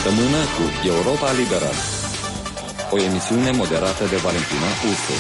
săptămână cu Europa Liberă. O emisiune moderată de Valentina Ursu.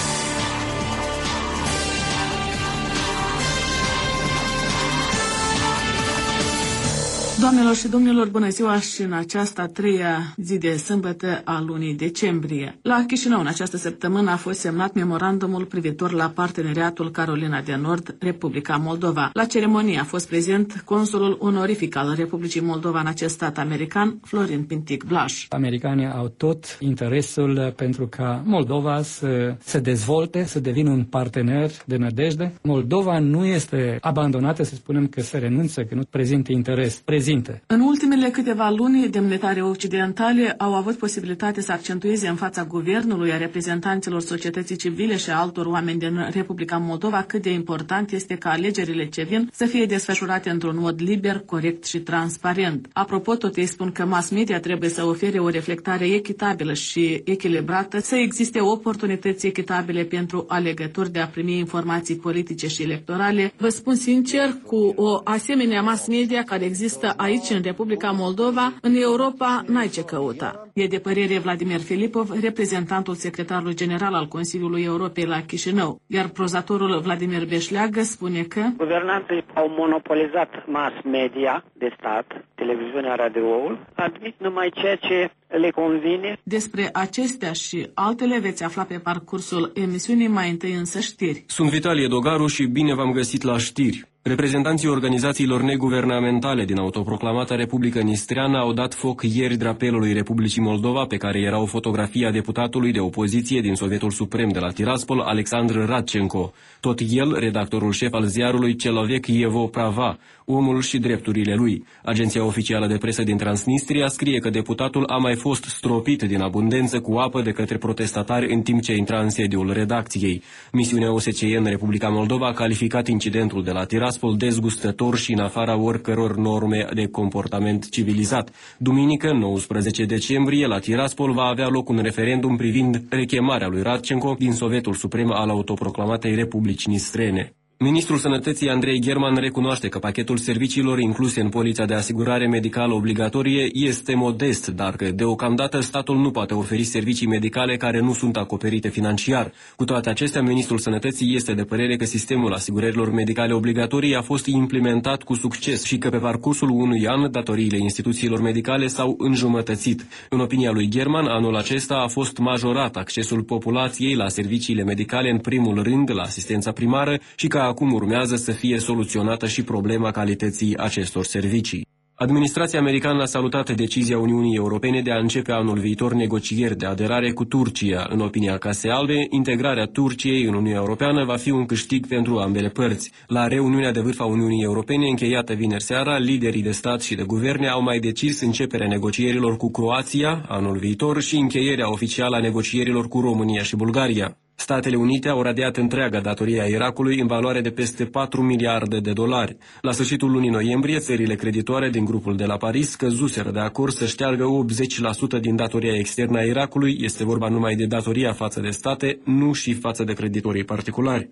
Doamnelor și domnilor, bună ziua și în această a treia zi de sâmbătă a lunii decembrie. La Chișinău, în această săptămână, a fost semnat memorandumul privitor la parteneriatul Carolina de Nord, Republica Moldova. La ceremonie a fost prezent consulul onorific al Republicii Moldova în acest stat american, Florin Pintic Blaș. Americanii au tot interesul pentru ca Moldova să se dezvolte, să devină un partener de nădejde. Moldova nu este abandonată, să spunem că se renunță, că nu prezintă interes. În ultimele câteva luni, demnitarii occidentale au avut posibilitate să accentueze în fața guvernului, a reprezentanților societății civile și a altor oameni din Republica Moldova cât de important este ca alegerile ce vin să fie desfășurate într-un mod liber, corect și transparent. Apropo, tot ei spun că mass media trebuie să ofere o reflectare echitabilă și echilibrată, să existe oportunități echitabile pentru alegători de a primi informații politice și electorale. Vă spun sincer, cu o asemenea mass media care există aici, în Republica Moldova, în Europa, n-ai ce căuta. E de părere Vladimir Filipov, reprezentantul secretarului general al Consiliului Europei la Chișinău. Iar prozatorul Vladimir Beșleagă spune că guvernanții au monopolizat mass media de stat, televiziunea, radioul, admit numai ceea ce le convine. Despre acestea și altele veți afla pe parcursul emisiunii, mai întâi însă știri. Sunt Vitalie Dogaru și bine v-am găsit la știri. Reprezentanții organizațiilor neguvernamentale din autoproclamata Republică Nistreană au dat foc ieri drapelului Republicii Moldova, pe care era o fotografie a deputatului de opoziție din Sovietul Suprem de la Tiraspol, Alexandru Radchenko. Tot el, redactorul șef al ziarului Celovec Evo Prava, omul și drepturile lui. Agenția oficială de presă din Transnistria scrie că deputatul a mai fost stropit din abundență cu apă de către protestatari în timp ce intra în sediul redacției. Misiunea OSCE în Republica Moldova a calificat incidentul de la Tiraspol dezgustător și în afara oricăror norme de comportament civilizat. Duminică, 19 decembrie, la Tiraspol va avea loc un referendum privind rechemarea lui Radchenko din Sovietul Suprem al autoproclamatei Republici Nistrene. Ministrul Sănătății Andrei German recunoaște că pachetul serviciilor incluse în polița de asigurare medicală obligatorie este modest, dar că deocamdată statul nu poate oferi servicii medicale care nu sunt acoperite financiar. Cu toate acestea, Ministrul Sănătății este de părere că sistemul asigurărilor medicale obligatorii a fost implementat cu succes și că pe parcursul unui an datoriile instituțiilor medicale s-au înjumătățit. În opinia lui German, anul acesta a fost majorat accesul populației la serviciile medicale, în primul rând la asistența primară, și că acum urmează să fie soluționată și problema calității acestor servicii. Administrația americană a salutat decizia Uniunii Europene de a începe anul viitor negocieri de aderare cu Turcia. În opinia Casei Albe, integrarea Turciei în Uniunea Europeană va fi un câștig pentru ambele părți. La reuniunea de vârf a Uniunii Europene, încheiată vineri seara, liderii de stat și de guverne au mai decis începerea negocierilor cu Croația anul viitor și încheierea oficială a negocierilor cu România și Bulgaria. Statele Unite au radiat întreaga datorie a Irakului în valoare de peste 4 miliarde de dolari. La sfârșitul lunii noiembrie, țările creditoare din grupul de la Paris căzuseră de acord să șteargă 80% din datoria externă a Irakului. Este vorba numai de datoria față de state, nu și față de creditorii particulari.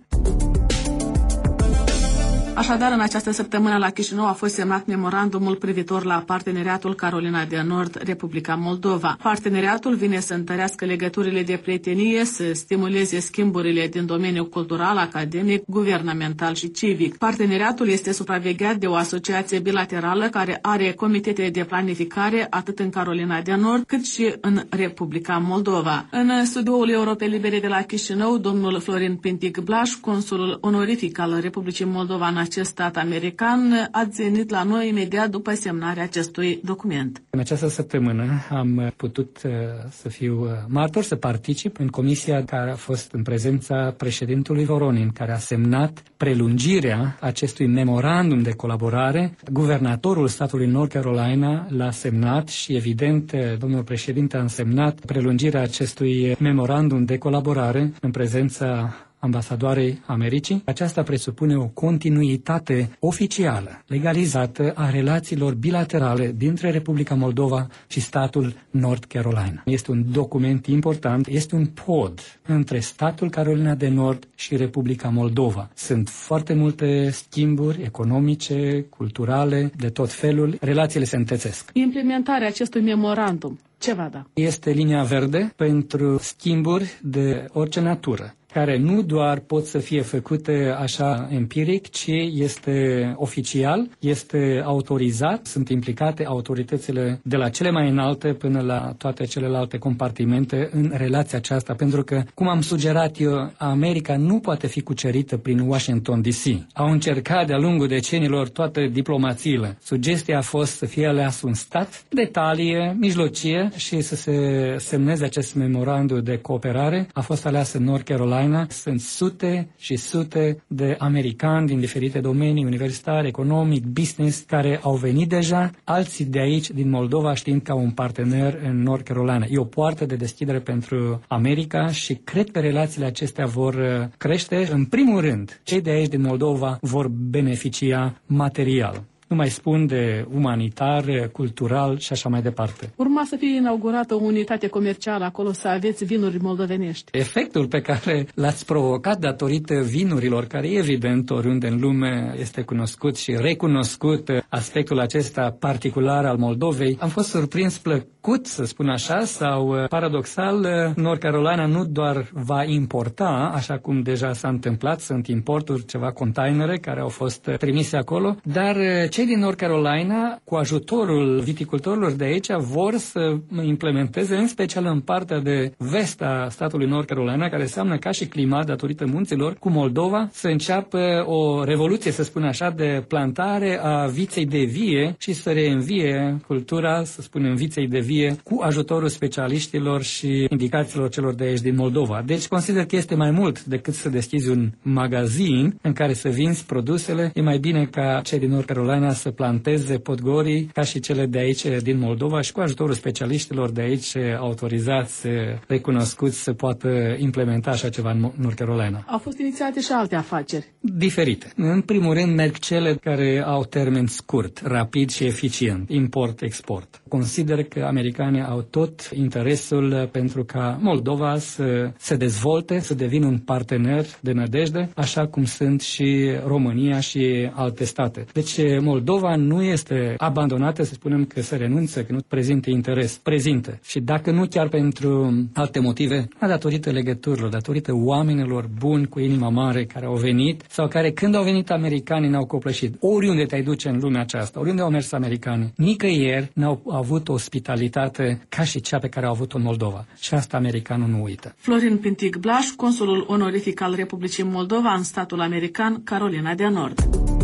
Așadar, în această săptămână la Chișinău a fost semnat memorandumul privitor la parteneriatul Carolina de Nord, Republica Moldova. Parteneriatul vine să întărească legăturile de prietenie, să stimuleze schimburile din domeniul cultural, academic, guvernamental și civic. Parteneriatul este supravegheat de o asociație bilaterală care are comitete de planificare atât în Carolina de Nord cât și în Republica Moldova. În studioul Europei Libere de la Chișinău, domnul Florin Pintic Blaș, consulul onorific al Republicii Moldova în acest stat american, a venit la noi imediat după semnarea acestui document. În această săptămână am putut să fiu martor, să particip în comisia care a fost în prezența președintelui Voronin, care a semnat prelungirea acestui memorandum de colaborare. Guvernatorul statului North Carolina l-a semnat și, evident, domnul președinte a însemnat prelungirea acestui memorandum de colaborare în prezența ambasadoarei Americii. Aceasta presupune o continuitate oficială, legalizată a relațiilor bilaterale dintre Republica Moldova și statul North Carolina. Este un document important, este un pod între statul Carolina de Nord și Republica Moldova. Sunt foarte multe schimburi economice, culturale, de tot felul. Relațiile se întețesc. Implementarea acestui memorandum, ce va da? Este linia verde pentru schimburi de orice natură, care nu doar pot să fie făcute așa empiric, ci este oficial, este autorizat, sunt implicate autoritățile de la cele mai înalte până la toate celelalte compartimente în relația aceasta, pentru că, cum am sugerat eu, America nu poate fi cucerită prin Washington DC. Au încercat de-a lungul decenilor toate diplomațiile. Sugestia a fost să fie ales un stat de talie mijlocie și să se semneze acest memorandum de cooperare. A fost aleasă North Carolina. Sunt sute și sute de americani din diferite domenii, universitari, economic, business, care au venit deja, alții de aici, din Moldova, știind ca un partener în North Carolina. E o poartă de deschidere pentru America și cred că relațiile acestea vor crește. În primul rând, cei de aici, din Moldova, vor beneficia material. Nu mai spun de umanitar, cultural și așa mai departe. Urma să fie inaugurată o unitate comercială acolo, să aveți vinuri moldovenești. Efectul pe care l-ați provocat datorită vinurilor, care evident oriunde în lume este cunoscut și recunoscut aspectul acesta particular al Moldovei, am fost surprins plăcut, să spun așa, sau paradoxal, North Carolina nu doar va importa, așa cum deja s-a întâmplat, sunt importuri, ceva containere care au fost trimise acolo, dar cei din North Carolina, cu ajutorul viticultorilor de aici, vor să implementeze, în special în partea de vest a statului North Carolina, care înseamnă ca și climat datorită munților, cu Moldova, să înceapă o revoluție, să spun așa, de plantare a viței de vie și să reînvie cultura, să spunem, viței de vie, cu ajutorul specialiștilor și indicațiilor celor de aici din Moldova. Deci consider că este mai mult decât să deschizi un magazin în care să vinzi produsele. E mai bine ca cei din North Carolina să planteze podgorii ca și cele de aici din Moldova și cu ajutorul specialiștilor de aici autorizați, recunoscuți, să poată implementa așa ceva în North Carolina. Au fost inițiate și alte afaceri. Diferite. În primul rând merg cele care au termen scurt, rapid și eficient, import-export. Consider că americanii au tot interesul pentru ca Moldova să se dezvolte, să devină un partener de nădejde, așa cum sunt și România și alte state. Deci Moldova nu este abandonată, să spunem că se renunță, că nu prezintă interes. Prezintă. Și dacă nu chiar pentru alte motive, datorită legăturilor, datorită oamenilor buni cu inima mare care au venit sau care când au venit americanii n-au copleșit. Oriunde te-ai duce în lumea aceasta, oriunde au mers americanii, nicăieri n-au avut ospitalitate ca și cea pe care au avut-o în Moldova. Și asta americanul nu uită. Florin Pintic Blaș, consulul onorific al Republicii Moldova în statul american Carolina de Nord.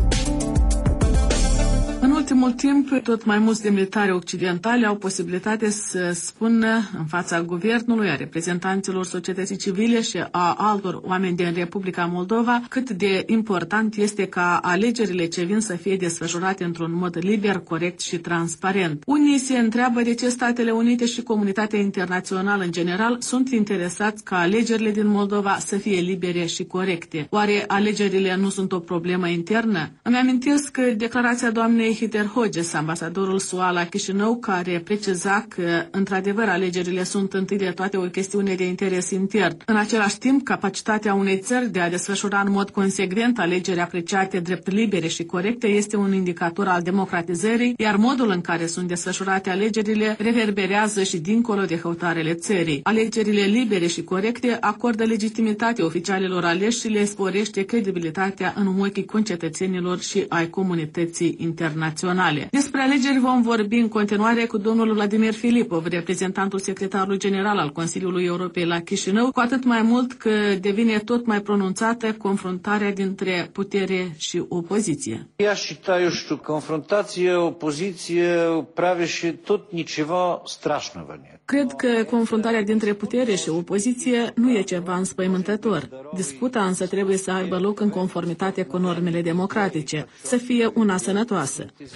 În ultimul timp, tot mai mulți demnitari occidentali au posibilitate să spună în fața guvernului, a reprezentanților societății civile și a altor oameni din Republica Moldova cât de important este ca alegerile ce vin să fie desfășurate într-un mod liber, corect și transparent. Unii se întreabă de ce Statele Unite și comunitatea internațională în general sunt interesați ca alegerile din Moldova să fie libere și corecte. Oare alegerile nu sunt o problemă internă? Îmi amintesc declarația doamnei Heather Hodges, ambasadorul SUA la Chișinău, care preciza că, într-adevăr, alegerile sunt întâi de toate o chestiune de interes intern. În același timp, capacitatea unei țări de a desfășura în mod consecvent alegeri apreciate drept libere și corecte este un indicator al democratizării, iar modul în care sunt desfășurate alegerile reverberează și dincolo de hăutarele țării. Alegerile libere și corecte acordă legitimitate oficialilor aleși și le sporește credibilitatea în ochii concetățenilor și ai comunității internaționale. Despre alegeri vom vorbi în continuare cu domnul Vladimir Filipov, reprezentantul secretarului general al Consiliului Europei la Chișinău, cu atât mai mult că devine tot mai pronunțată confruntarea dintre putere și opoziție. Я считаю, что конфронтация, оппозиция правящая тут ничего страшного нет. Cred că confruntarea dintre putere și opoziție nu e ceva înspăimântător. Disputa însă trebuie să aibă loc în conformitate cu normele democratice, să fie una sănătoasă.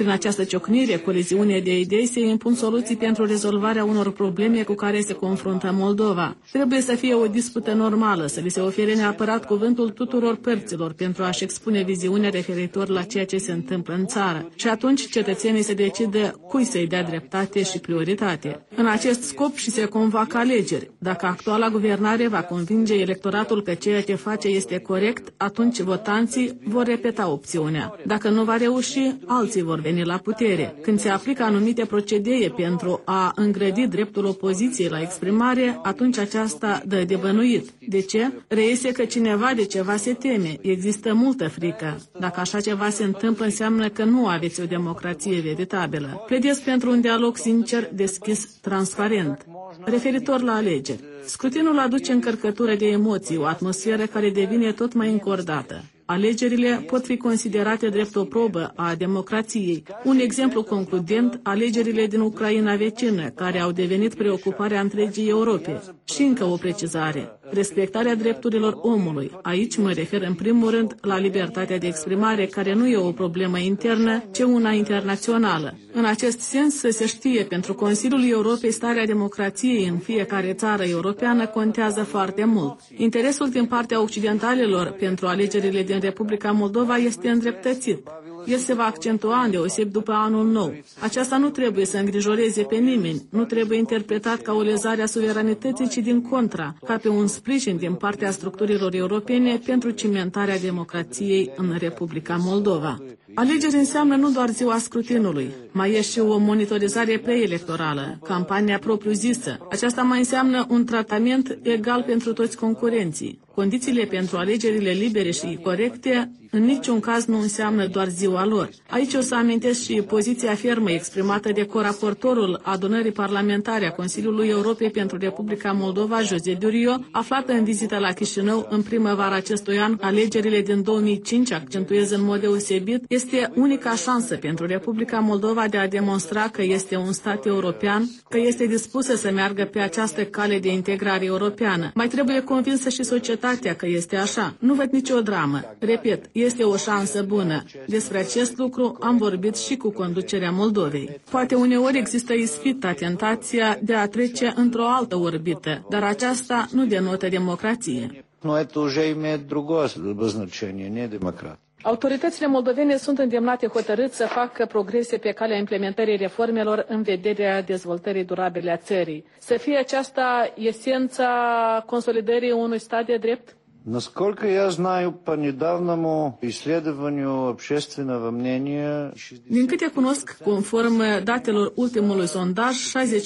Prin această ciocnire, coliziune de idei, se impun soluții pentru rezolvarea unor probleme cu care se confruntă Moldova. Trebuie să fie o dispută normală, să li se ofere neapărat cuvântul tuturor părților pentru a-și expune viziunea referitor la ceea ce se întâmplă în țară. Și atunci cetățenii se decidă cui să-i dea dreptate și prioritate. În acest scop și se convoacă alegeri. Dacă actuala guvernare va convinge electoratul că ceea ce face este corect, atunci votanții vor repeta opțiunea. Dacă nu va reuși, alții vor veni la putere. Când se aplică anumite procedee pentru a îngrădi dreptul opoziției la exprimare, atunci aceasta dă de bănuit. De ce? Reiese că cineva de ceva se teme. Există multă frică. Dacă așa ceva se întâmplă, înseamnă că nu aveți o democrație veritabilă. Pledez pentru un dialog sincer, deschis, transparent. Referitor la alegeri, scrutinul aduce încărcătură de emoții, o atmosferă care devine tot mai încordată. Alegerile pot fi considerate drept o probă a democrației. Un exemplu concludent, alegerile din Ucraina vecină, care au devenit preocuparea întregii Europe. Și încă o precizare. Respectarea drepturilor omului. Aici mă refer în primul rând la libertatea de exprimare, care nu e o problemă internă, ci una internațională. În acest sens, să se știe, pentru Consiliul Europei, starea democrației în fiecare țară europeană contează foarte mult. Interesul din partea occidentalilor pentru alegerile din Republica Moldova este îndreptățit. El se va accentua îndeosebi după anul nou. Aceasta nu trebuie să îngrijoreze pe nimeni, nu trebuie interpretat ca o lezare a suveranității, ci din contra, ca pe un sprijin din partea structurilor europene pentru cimentarea democrației în Republica Moldova. Alegeri înseamnă nu doar ziua scrutinului, mai e și o monitorizare preelectorală, campania propriu-zisă. Aceasta mai înseamnă un tratament egal pentru toți concurenții. Condițiile pentru alegerile libere și corecte în niciun caz nu înseamnă doar ziua lor. Aici o să amintesc și poziția fermă exprimată de coraportorul adunării parlamentare a Consiliului Europei pentru Republica Moldova, José Durio, aflată în vizită la Chișinău în primăvara acestui an. Alegerile din 2005, accentuez în mod deosebit, este unica șansă pentru Republica Moldova de a demonstra că este un stat european, că este dispusă să meargă pe această cale de integrare europeană. Mai trebuie convinsă și societatea că este așa. Nu văd nicio dramă. Repet, este o șansă bună. Despre acest lucru am vorbit și cu conducerea Moldovei. Poate uneori există ispita, tentația de a trece într-o altă orbită, dar aceasta nu denotă democrație. Но это уже имеет другое значение, не демократ. Autoritățile moldovene sunt îndemnate hotărât să facă progrese pe calea implementării reformelor în vederea dezvoltării durabile a țării. Să fie aceasta esența consolidării unui stat de drept? Насколько я знаю, по недавнему исследованию общественного мнения... Din câte cunosc, conform datelor ultimului sondaj,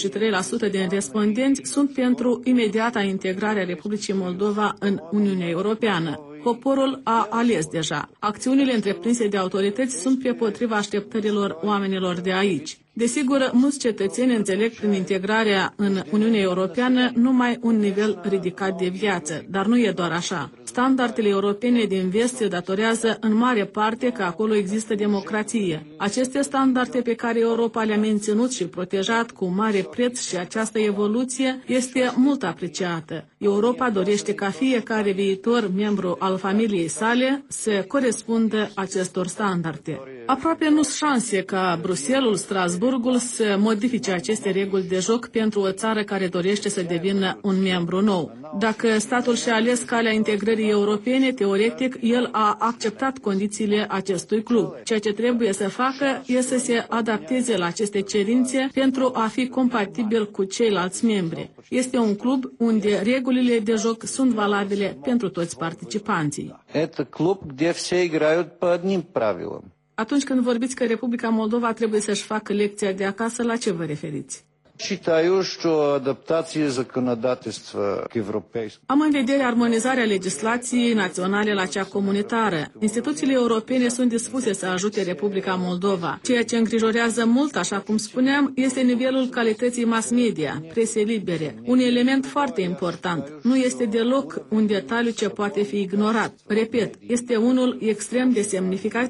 63% din respondenți sunt pentru imediata integrare a Republicii Moldova în Uniunea Europeană. Poporul a ales deja. Acțiunile întreprinse de autorități sunt pe potriva așteptărilor oamenilor de aici. Desigur, mulți cetățeni înțeleg prin integrarea în Uniunea Europeană numai un nivel ridicat de viață, dar nu e doar așa. Standardele europene din vest se datorează în mare parte că acolo există democrație. Aceste standarde pe care Europa le-a menținut și protejat cu mare preț și această evoluție este mult apreciată. Europa dorește ca fiecare viitor membru al familiei sale să corespundă acestor standarde. Aproape nu-s șanse ca Bruxelles, Strasburgul să modifice aceste reguli de joc pentru o țară care dorește să devină un membru nou. Dacă statul și-a ales calea integrării europene, teoretic, el a acceptat condițiile acestui club. Ceea ce trebuie să facă este să se adapteze la aceste cerințe pentru a fi compatibil cu ceilalți membri. Este un club unde regulile de joc sunt valabile pentru toți participanții. Это клуб, где все играют по одним правилам. Atunci când vorbiți că Republica Moldova trebuie să-și facă lecția de acasă, la ce vă referiți? Считаю, что адаптация законодательства к европейскому. Am în vedere armonizarea legislației naționale la cea comunitară. Instituțiile europene sunt dispuse să ajute Republica Moldova. Ceea ce îngrijorează mult, așa cum spuneam, este nivelul calității mass media, prese libere. Un element foarte important. Nu este deloc un detaliu ce poate fi ignorat. Repet, este unul extrem de semnificativ.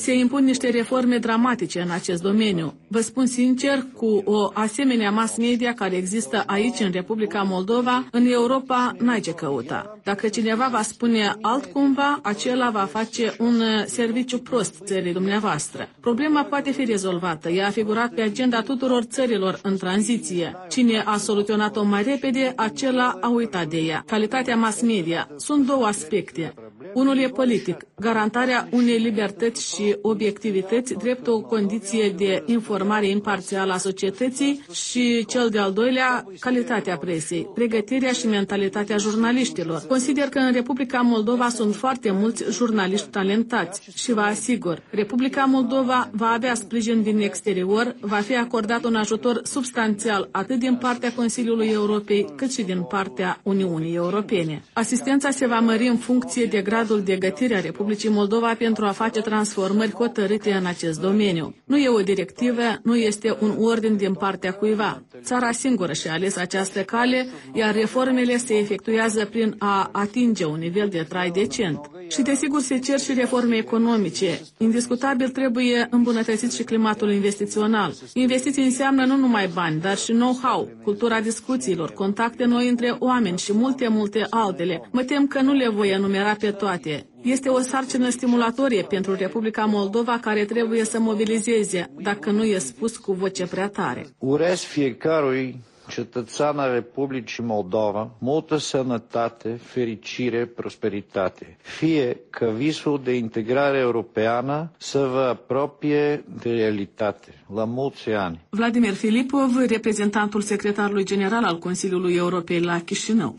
Se impun niște reforme dramatice în acest domeniu. Vă spun sincer, cu o asemenea mass media care există aici în Republica Moldova, în Europa n-ai ce căuta. Dacă cineva va spune altcumva, acela va face un serviciu prost țării dumneavoastră. Problema poate fi rezolvată. Ea a figurat pe agenda tuturor țărilor în tranziție. Cine a soluționat-o mai repede, acela a uitat de ea. Calitatea mass media. Sunt două aspecte. Unul e politic, garantarea unei libertăți și obiectivități drept o condiție de informare imparțială a societății și cel de-al doilea, calitatea presei, pregătirea și mentalitatea jurnaliștilor. Consider că în Republica Moldova sunt foarte mulți jurnaliști talentați și vă asigur, Republica Moldova va avea sprijin din exterior, va fi acordat un ajutor substanțial atât din partea Consiliului Europei cât și din partea Uniunii Europene. Asistența se va mări în funcție de gradul de gătire a Republicii Moldova pentru a face transformări hotărâte în acest domeniu. Nu e o directivă, nu este un ordin din partea cuiva. Țara singură și-a ales această cale, iar reformele se efectuează prin a atinge un nivel de trai decent. Și desigur se cer și reforme economice. Indiscutabil trebuie îmbunătățit și climatul investițional. Investiții înseamnă nu numai bani, dar și know-how, cultura discuțiilor, contacte noi între oameni și multe altele. Mă tem că nu le voi enumera pe toate. Este o sarcină stimulatorie pentru Republica Moldova care trebuie să mobilizeze, dacă nu e spus cu voce prea tare. Urez fiecărui cetățean al Republicii Moldova multă sănătate, fericire, prosperitate. Fie că visul de integrare europeană să vă apropie de realitate. La mulți ani! Vladimir Filipov, reprezentantul secretarului general al Consiliului Europei la Chișinău.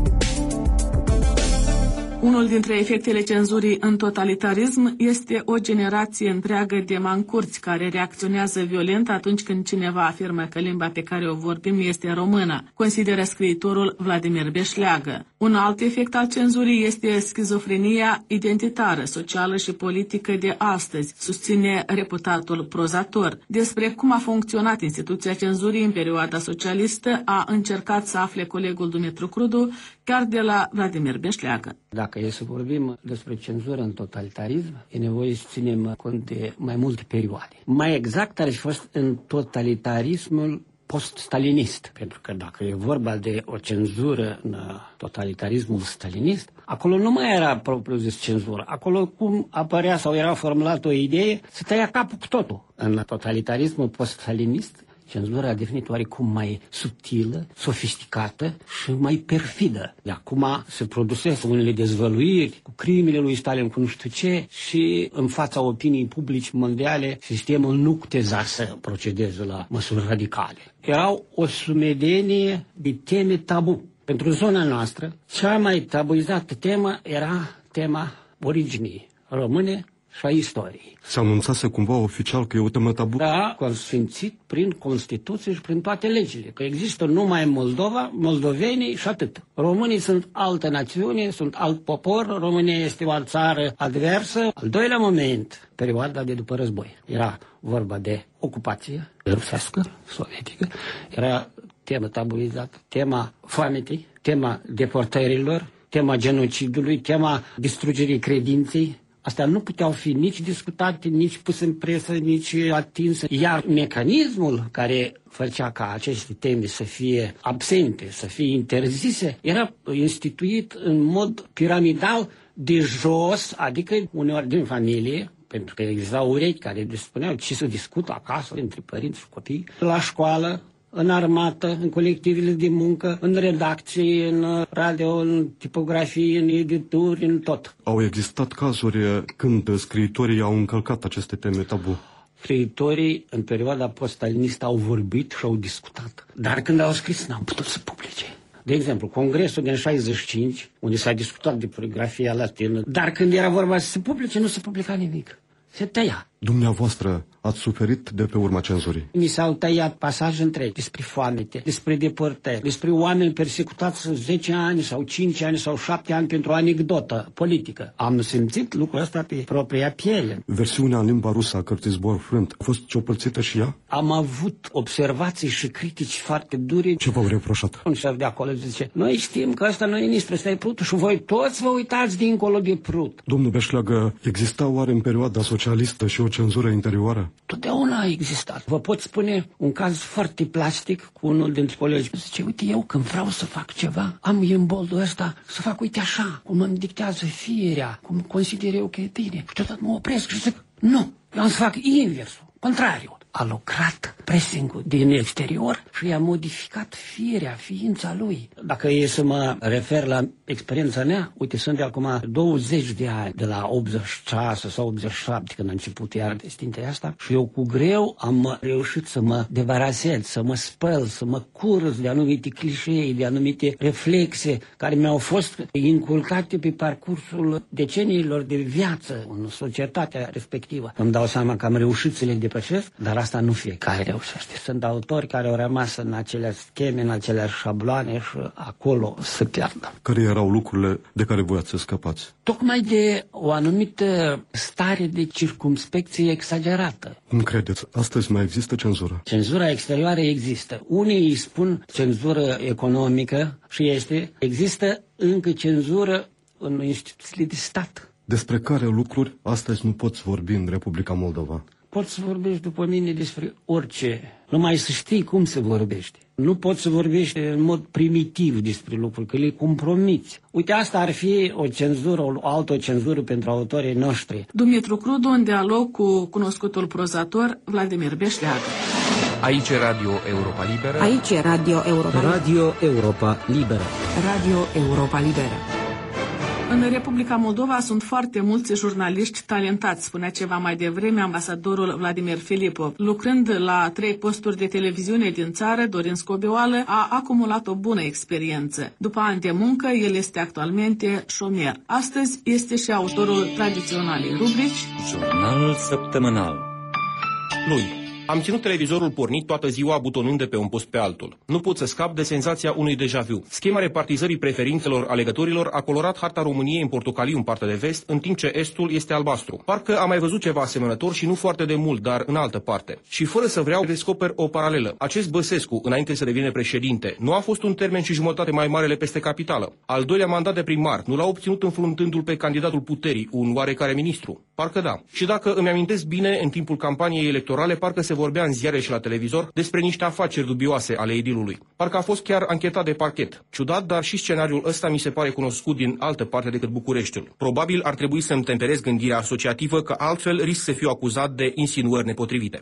Unul dintre efectele cenzurii în totalitarism este o generație întreagă de mancurți care reacționează violent atunci când cineva afirmă că limba pe care o vorbim este română, consideră scriitorul Vladimir Beșleagă. Un alt efect al cenzurii este schizofrenia identitară, socială și politică de astăzi, susține reputatul prozator. Despre cum a funcționat instituția cenzurii în perioada socialistă a încercat să afle colegul Dumitru Crudu, chiar de la Vladimir Beșleagă. Dacă e să vorbim despre cenzură în totalitarism, e nevoie să ținem cont de mai multe perioade. Mai exact ar fi fost în totalitarismul post-stalinist, pentru că dacă e vorba de o cenzură în totalitarismul stalinist, acolo nu mai era propriu-zis cenzură. Acolo cum apărea sau era formulată o idee, se tăia capul cu totul. În totalitarismul post-stalinist, cenzura a devenit oarecum mai subtilă, sofisticată și mai perfidă. De acum se produsese unele dezvăluiri cu crimele lui Stalin, cu nu știu ce, și în fața opiniei publici mondiale, sistemul nu cuteza să procedeze la măsuri radicale. Erau o sumedenie de teme tabu. Pentru zona noastră, cea mai tabuizată temă era tema originii române și a istoriei. Se anunțase cumva oficial că e o temă tabu? Da, consfințit prin Constituție și prin toate legile. Că există numai în Moldova, moldovenii și atât. Românii sunt altă națiune, sunt alt popor, România este o țară adversă. Al doilea moment, perioada de după război. Era vorba de ocupație rusească, sovietică, era temă tabuizată, tema foametei, tema deportărilor, tema genocidului, tema distrugerii credinței. Astea nu puteau fi nici discutate, nici puse în presă, nici atinse. Iar mecanismul care făcea ca aceste teme să fie absente, să fie interzise, era instituit în mod piramidal de jos, adică uneori din familie, pentru că existau urechi care spuneau ce se discută acasă între părinți și copii, la școală, în armată, în colectivele de muncă, în redacții, în radio, în tipografii, în edituri, în tot. Au existat cazuri când scriitorii au încălcat aceste teme tabu? Scriitorii în perioada post-stalinistă au vorbit și au discutat, dar când au scris n-au putut să publice. De exemplu, Congresul din 65, unde s-a discutat de poligrafia latină, dar când era vorba să se publice, nu se publica nimic. Se tăia. Dumneavoastră ați suferit de pe urma cenzurii. Mi s-au tăiat pasaje întregi despre foamete, despre deportări, despre oameni persecutați 10 ani sau 5 ani sau 7 ani pentru o anecdotă politică. Am simțit lucrul ăsta pe propria piele. Versiunea în limba rusă a cărții Zbor frânt a fost ciopărțită și ea? Am avut observații și critici foarte dure. Ce v-au reproșat? Un șef de acolo zice, noi știm că ăsta nu e nici ăsta e Prut și voi toți vă uitați dincolo de Prut. Domnul Beșleagă, exista oare în perioada socialistă și o cenzură interioară? Totdeauna a existat. Vă pot spune un caz foarte plastic cu unul dintre colegi. Zice, uite, eu când vreau să fac ceva, am imboldul ăsta să fac, uite așa, cum îmi dictează firea, cum consider eu că e bine. Și deodată mă opresc și zic, nu, eu am să fac inversul, contrariu. A lucrat pressing-ul din exterior și i-a modificat firea, ființa lui. Dacă e să mă refer la experiența mea, uite, sunt de acum 20 de ani, de la 86 sau 87, când a început iar destintea asta, și eu cu greu am reușit să mă debarasez, să mă spăl, să mă curăț de anumite clișee, de anumite reflexe care mi-au fost inculcate pe parcursul deceniilor de viață în societatea respectivă. Îmi dau seama că am reușit să le depășesc, dar asta nu fiecare reușește. Sunt autori care au rămas în aceleași scheme, în aceleași șabloane și acolo se pierdă. Care erau lucrurile de care voiați să scăpați? Tocmai de o anumită stare de circumspecție exagerată. Cum credeți? Astăzi mai există cenzură? Cenzura exterioară există. Unii îi spun cenzură economică și există încă cenzură în instituțiile de stat. Despre care lucruri astăzi nu poți vorbi în Republica Moldova? Poți să vorbești după mine despre orice, numai să știi cum se vorbește. Nu poți să vorbești în mod primitiv despre lucruri, că le compromiți. Uite, asta ar fi o cenzură, o autocenzură pentru autorii noștri. Dumitru Crudu, în dialog cu cunoscutul prozator Vladimir Beșleagă. Aici e Radio Europa Liberă. Aici e Radio Europa Liberă. Radio Europa Liberă. Radio Europa Liberă. În Republica Moldova sunt foarte mulți jurnaliști talentați, spunea ceva mai devreme ambasadorul Vladimir Filipov. Lucrând la 3 posturi de televiziune din țară, Dorin Scobioală a acumulat o bună experiență. După ani de muncă, el este actualmente șomer. Astăzi este și autorul tradiționalei rubrici Jurnalul săptămânal. Luni. Am ținut televizorul pornit toată ziua butonând de pe un post pe altul. Nu pot să scap de senzația unui déjà vu. Schema repartizării preferințelor alegătorilor a colorat harta României în portocaliu în partea de vest, în timp ce estul este albastru. Parcă am mai văzut ceva asemănător și nu foarte de mult, dar în altă parte. Și fără să vreau, descoper o paralelă. Acest Băsescu, înainte să devină președinte, nu a fost un termen și jumătate mai marele peste capitală. Al doilea mandat de primar nu l-a obținut înfruntându-l pe candidatul puterii, un oarecare ministru. Parcă da. Și dacă îmi amintesc bine, în timpul campaniei electorale, parcă se vorbea în ziare și la televizor despre niște afaceri dubioase ale edilului. Parcă a fost chiar anchetat de parchet. Ciudat, dar și scenariul ăsta mi se pare cunoscut din altă parte decât Bucureștiul. Probabil ar trebui să-mi temperez gândirea asociativă, că altfel risc să fiu acuzat de insinuări nepotrivite.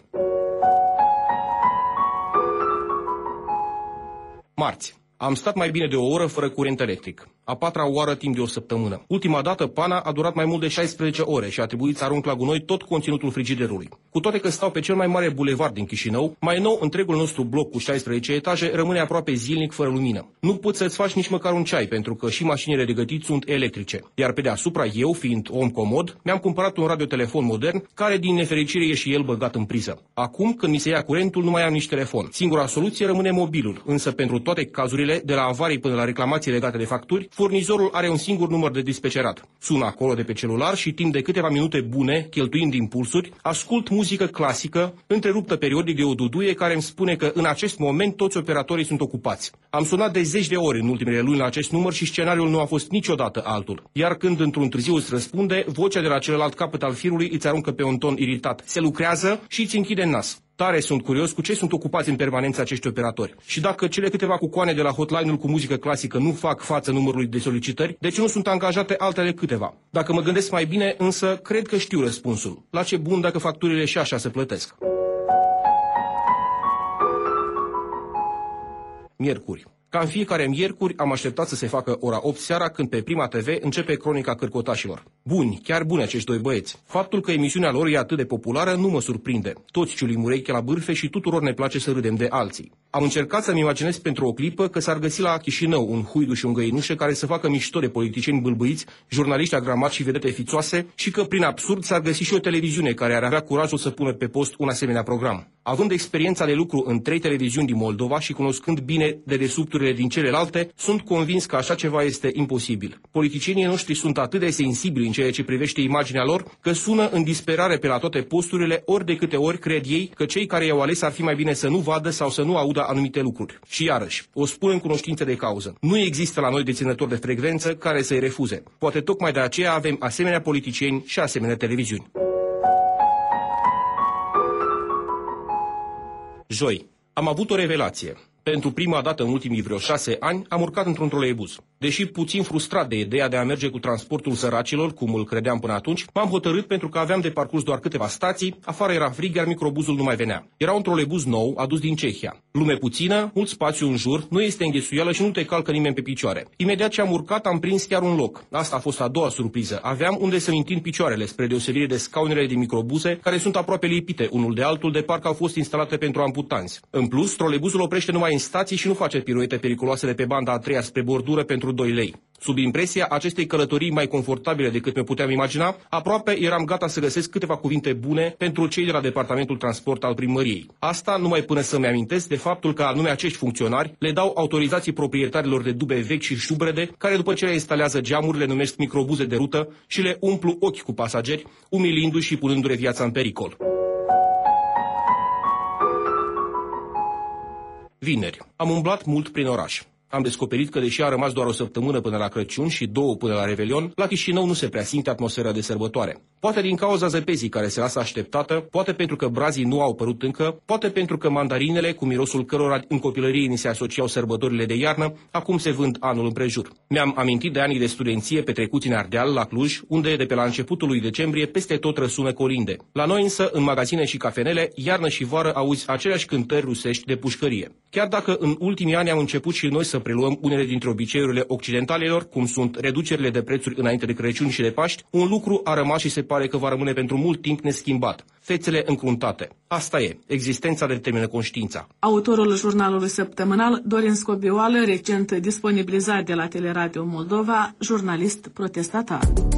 Marți. Am stat mai bine de o oră fără curent electric. A 4-a oară timp de o săptămână. Ultima dată, pana a durat mai mult de 16 ore și a trebuit să arunc la gunoi tot conținutul frigiderului. Cu toate că stau pe cel mai mare bulevard din Chișinău, mai nou, întregul nostru bloc cu 16 etaje rămâne aproape zilnic fără lumină. Nu poți să-ți faci nici măcar un ceai, pentru că și mașinile de gătit sunt electrice. Iar pe deasupra, eu, fiind om comod, mi-am cumpărat un radiotelefon modern, care din nefericire e și el băgat în priză. Acum, când mi se ia curentul, nu mai am nici telefon. Singura soluție rămâne mobilul, însă pentru toate cazurile, de la avarii până la reclamații legate de facturi, furnizorul are un singur număr de dispecerat. Sună acolo de pe celular și timp de câteva minute bune, cheltuind impulsuri, ascult muzică clasică, întreruptă periodic de o duduie care îmi spune că în acest moment toți operatorii sunt ocupați. Am sunat de 10 de ori în ultimele luni la acest număr și scenariul nu a fost niciodată altul. Iar când într-un târziu îți răspunde, vocea de la celălalt capăt al firului îți aruncă pe un ton iritat. Se lucrează și îți închide în nas. Tare sunt curios cu ce sunt ocupați în permanență acești operatori. Și dacă cele câteva cucoane de la hotline-ul cu muzică clasică nu fac față numărului de solicitări, de ce nu sunt angajate altele câteva? Dacă mă gândesc mai bine, însă, cred că știu răspunsul. La ce bun dacă facturile și așa se plătesc? Miercuri. Ca în fiecare miercuri, am așteptat să se facă ora 8 seara, când pe Prima TV începe Cronica Cârcotașilor. Buni, chiar buni acești doi băieți. Faptul că emisiunea lor e atât de populară nu mă surprinde. Toți ciulim ureche la bârfe și tuturor ne place să râdem de alții. Am încercat să-mi imaginez pentru o clipă că s-ar găsi la Chișinău un huidu și un găinușă care să facă mișto de politicieni bâlbâiți, jurnaliști agramați și vedete fițoase și că prin absurd s-ar găsi și o televiziune care ar avea curajul să pună pe post un asemenea program. Având experiența de lucru în 3 televiziuni din Moldova și cunoscând bine dedesubturile din celelalte, sunt convins că așa ceva este imposibil. Politicienii noștri sunt atât de sensibili în ceea ce privește imaginea lor, că sună în disperare pe la toate posturile, ori de câte ori cred ei că cei care i-au ales ar fi mai bine să nu vadă sau să nu audă anumite lucruri. Și iarăși, o spun în cunoștință de cauză. Nu există la noi deținători de frecvență care să-i refuze. Poate tocmai de aceea avem asemenea politicieni și asemenea televiziuni. Joi. Am avut o revelație. Pentru prima dată în ultimii vreo 6 ani am urcat într-un troleibuz. Deși puțin frustrat de ideea de a merge cu transportul săracilor, cum îl credeam până atunci, m-am hotărât pentru că aveam de parcurs doar câteva stații, afară era frig, iar microbuzul nu mai venea. Era un troleibuz nou, adus din Cehia. Lume puțină, mult spațiu în jur, nu este înghesuială și nu te calcă nimeni pe picioare. Imediat ce am urcat, am prins chiar un loc. Asta a fost a doua surpriză. Aveam unde să-mi întind picioarele, spre deosebire de scaunele din microbuze, care sunt aproape lipite unul de altul, de parcă au fost instalate pentru amputanți. În plus, troleibuzul oprește numai în stații și nu face piruete periculoase de pe banda a treia spre bordură pentru 2 lei. Sub impresia acestei călătorii mai confortabile decât mi puteam imagina, aproape eram gata să găsesc câteva cuvinte bune pentru cei de la Departamentul Transport al Primăriei. Asta numai până să-mi amintesc de faptul că anume acești funcționari le dau autorizații proprietarilor de dube vechi și șubrede, care după ce le instalează geamuri le numesc microbuze de rută și le umplu ochi cu pasageri, umilindu-și și punându-le viața în pericol. Vineri. Am umblat mult prin oraș. Am descoperit că, deși a rămas doar o săptămână până la Crăciun și 2 până la Revelion, la Chișinău nu se prea simte atmosfera de sărbătoare. Poate din cauza zăpezii care se lasă așteptată, poate pentru că brazii nu au părut încă, poate pentru că mandarinele, cu mirosul cărora în copilărie ni se asociau sărbătorile de iarnă, acum se vând anul împrejur. Mi-am amintit de anii de studenție petrecuți în Ardeal, la Cluj, unde de pe la începutul lui decembrie peste tot răsună colinde. La noi însă, în magazine și cafenele, iarnă și vară auzi aceleași cântări rusești de pușcărie. Chiar dacă în ultimii ani am început și noi să preluăm unele dintre obiceiurile occidentalilor, cum sunt reducerile de prețuri înainte de Crăciun și de Paști, un lucru a rămas și se pare că va rămâne pentru mult timp neschimbat: fețele încruntate. Asta e, existența determină conștiința. Autorul jurnalului săptămânal, Dorin Scobioală, recent disponibilizat de la Teleradio Moldova, jurnalist protestatar.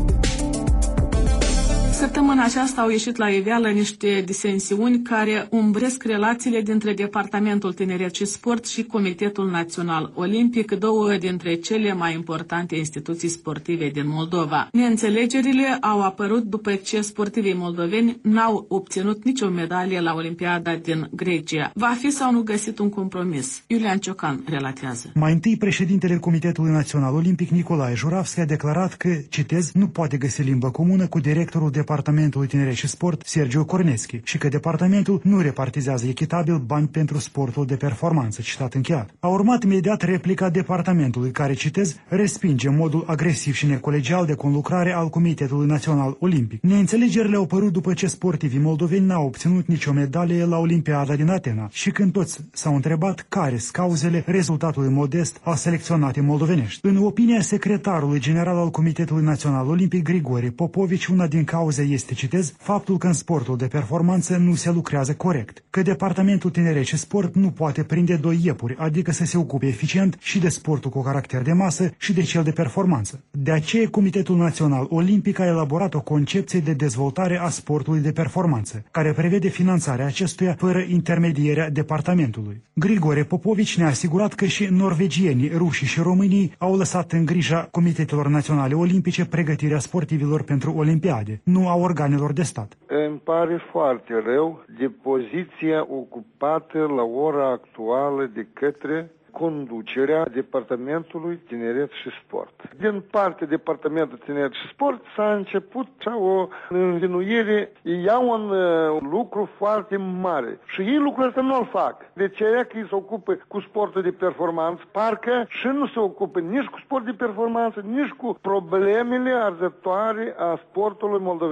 Săptămâna aceasta au ieșit la iveală niște disensiuni care umbresc relațiile dintre Departamentul Tineret și Sport și Comitetul Național Olimpic, 2 dintre cele mai importante instituții sportive din Moldova. Neînțelegerile au apărut după ce sportivii moldoveni n-au obținut nicio medalie la Olimpiada din Grecia. Va fi sau nu găsit un compromis? Iulian Ciocan relatează. Mai întâi, președintele Comitetului Național Olimpic, Nicolae Juravski, a declarat că, citez, nu poate găsi limbă comună cu directorul Departamentului Tineret și Sport, Sergiu Corneschi, și că departamentul nu repartizează echitabil bani pentru sportul de performanță, citat încheiat. A urmat imediat replica departamentului, care, citez, respinge modul agresiv și necolegial de conlucrare al Comitetului Național Olimpic. Neînțelegerile au părut după ce sportivii moldoveni n-au obținut nicio medalie la Olimpiada din Atena și când toți s-au întrebat care sunt cauzele rezultatului modest al selecționatei moldovenești. În opinia secretarului general al Comitetului Național Olimpic, Grigore Popovici, una din cauze este, citez, faptul că în sportul de performanță nu se lucrează corect, că Departamentul Tineret și Sport nu poate prinde 2 iepuri, adică să se ocupe eficient și de sportul cu caracter de masă și de cel de performanță. De aceea, Comitetul Național Olimpic a elaborat o concepție de dezvoltare a sportului de performanță, care prevede finanțarea acestuia fără intermedierea departamentului. Grigore Popovici ne-a asigurat că și norvegienii, rușii și românii au lăsat în grija Comitetelor Naționale Olimpice pregătirea sportivilor pentru Olimpiade, nu a organelor de stat. Îmi pare foarte rău de poziția ocupată la ora actuală de către conducerea Departamentului Tineret și Sport. Din partea Departamentului Tineret și Sport s-a început o învinuire. Ei au un lucru foarte mare și ei lucrul ăsta nu-l fac. De ce că ei se ocupă cu sportul de performanță, parcă și nu se ocupă nici cu sport de performanță, nici cu problemele arzătoare a sportului moldovenesc.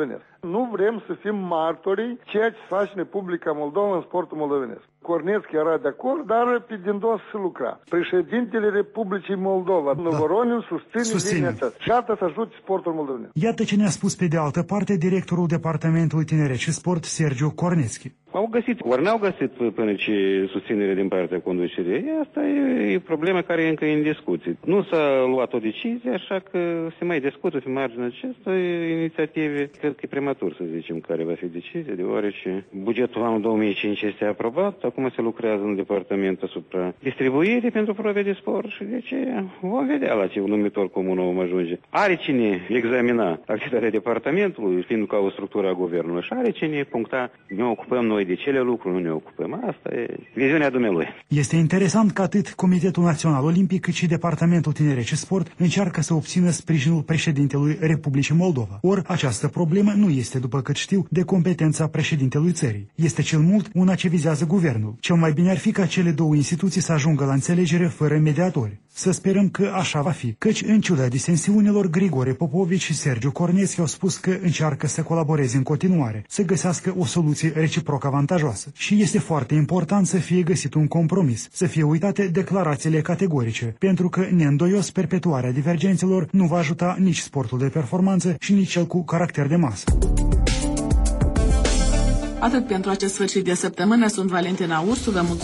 Nu vrem să fim martorii ceea ce face în Republica Moldova în sportul moldovenesc. Cornescu era de acord, dar pe din dos să lucra. Președintele Republicii Moldova, Voroninu, susține linia aceasta. Gata să ajute sportul moldovenesc. Iată ce ne-a spus pe de altă parte directorul Departamentului Tineret și Sport, Sergiu Cornescu. Au găsit, ori n-au găsit până ce susținere din partea conducerii. Asta e problema care e încă în discuție. Nu s-a luat o decizie, așa că se mai discută pe marginea acestor inițiative. Cred că e prematur să zicem care va fi decizia, deoarece bugetul anul 2005 este aprobat. Acum se lucrează în departament asupra distribuirii pentru probe de sport și de ce vom vedea la ce numitor comun vom ajunge. Are cine examina activitatea departamentului, fiind ca o structură a guvernului, și are cine puncta, ne ocupăm noi de cele lucruri, nu ne ocupăm. Asta e viziunea dumnealui. Este interesant că atât Comitetul Național Olimpic cât și Departamentul Tineret și Sport încearcă să obțină sprijinul președintelui Republicii Moldova. Ori această problemă nu este, după cât știu, de competența președintelui țării. Este cel mult una ce vizează guvernul. Cel mai bine ar fi ca cele două instituții să ajungă la înțelegere fără mediatori. Să sperăm că așa va fi, căci în ciuda disensiunilor, Grigore Popovici și Sergiu Cornescu au spus că încearcă să colaboreze în continuare, să găsească o soluție reciproc avantajoasă. Și este foarte important să fie găsit un compromis, să fie uitate declarațiile categorice, pentru că neîndoios perpetuarea divergențelor nu va ajuta nici sportul de performanță și nici cel cu caracter de masă. Atât pentru acest sfârșit de săptămână. Sunt Valentina Ursu, vă mulțumesc.